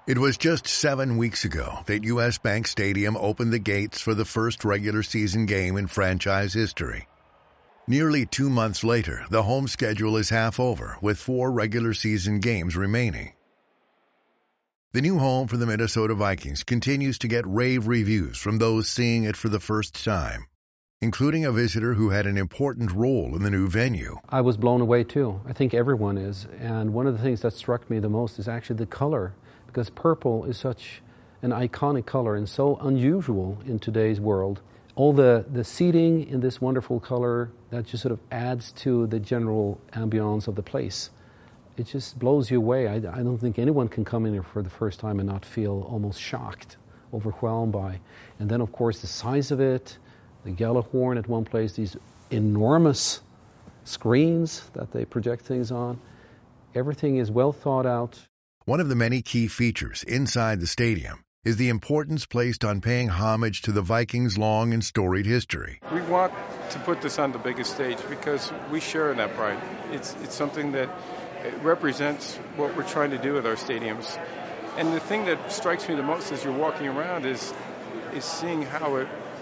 It was just 7 weeks ago that U.S. Bank Stadium opened the gates for the first regular season game in franchise history. Nearly 2 months later, the home schedule is half over, with 4 regular season games remaining. The new home for the Minnesota Vikings continues to get rave reviews from those seeing it for the first time, including a visitor who had an important role in the new venue. I was blown away too. I think everyone is. And one of the things that struck me the most is actually the color, because purple is such an iconic color and so unusual in today's world. All the seating in this wonderful color that just sort of adds to the general ambiance of the place. It just blows you away. I don't think anyone can come in here for the first time and not feel almost shocked, overwhelmed by. And then, of course, the size of it, the Gjallarhorn at one place, these enormous screens that they project things on. Everything is well thought out. One of the many key features inside the stadium is the importance placed on paying homage to the Vikings' long and storied history. We want to put this on the biggest stage because we share in that pride. It's something that represents what we're trying to do with our stadiums. And the thing that strikes me the most as you're walking around is seeing how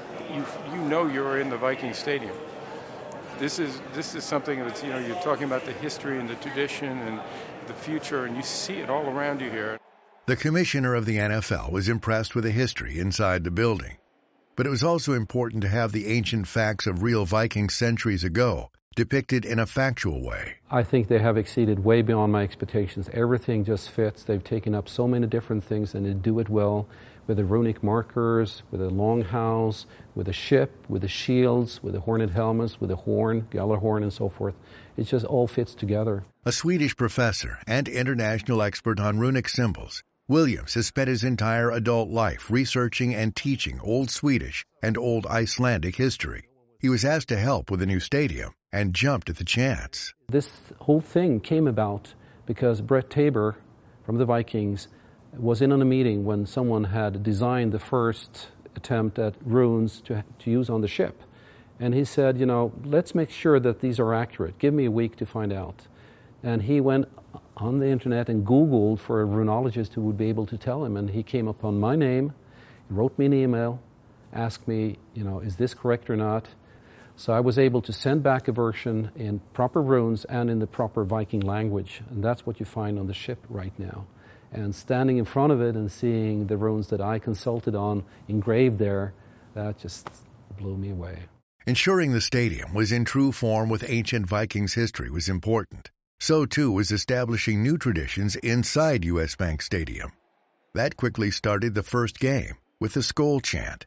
you know you're in the Viking Stadium. This is something that's, you're talking about the history and the tradition and the future, and you see it all around you here. The commissioner of the NFL was impressed with the history inside the building, but it was also important to have the ancient facts of real Vikings centuries ago depicted in a factual way. I think they have exceeded way beyond my expectations. Everything just fits. They've taken up so many different things and they do it well, with the runic markers, with the longhouse, with the ship, with the shields, with the horned helmets, with the horn, Gjallarhorn, and so forth. It just all fits together. A Swedish professor and international expert on runic symbols, Williams has spent his entire adult life researching and teaching Old Swedish and Old Icelandic history. He was asked to help with the new stadium and jumped at the chance. This whole thing came about because Brett Tabor from the Vikings was in on a meeting when someone had designed the first attempt at runes to use on the ship. And he said, let's make sure that these are accurate. Give me a week to find out. And he went on the internet and Googled for a runologist who would be able to tell him. And he came upon my name, he wrote me an email, asked me, is this correct or not? So I was able to send back a version in proper runes and in the proper Viking language. And that's what you find on the ship right now. And standing in front of it and seeing the runes that I consulted on engraved there, that just blew me away. Ensuring the stadium was in true form with ancient Vikings history was important. So, too, was establishing new traditions inside U.S. Bank Stadium. That quickly started the first game with the Skol Chant.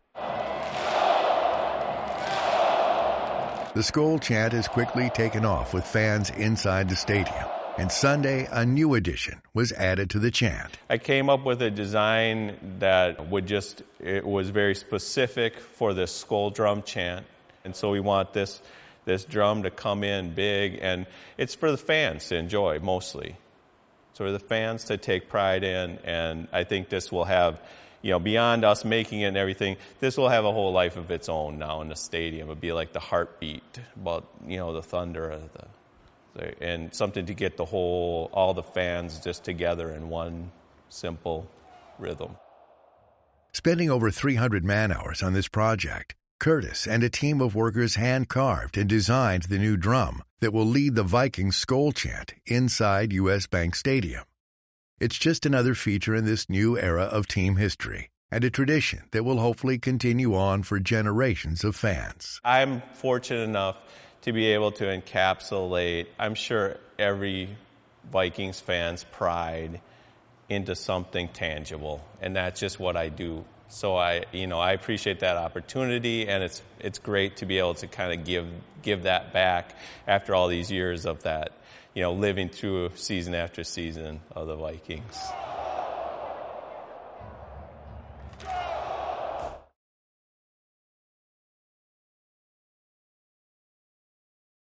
The Skol Chant has quickly taken off with fans inside the stadium. And Sunday, a new addition was added to the chant. I came up with a design that it was very specific for the Skol drum chant. And so we want this drum to come in big, and it's for the fans to enjoy mostly. So for the fans to take pride in, and I think this will have, beyond us making it and everything, this will have a whole life of its own now in the stadium. It'll be like the heartbeat, about, the thunder of and something to get all the fans just together in one simple rhythm. Spending over 300 man-hours on this project, Curtis and a team of workers hand-carved and designed the new drum that will lead the Vikings Skol Chant inside U.S. Bank Stadium. It's just another feature in this new era of team history and a tradition that will hopefully continue on for generations of fans. I'm fortunate enough to be able to encapsulate, I'm sure, every Vikings fan's pride into something tangible, and that's just what I do. So I appreciate that opportunity, and it's great to be able to kind of give that back after all these years of that, living through season after season of the Vikings.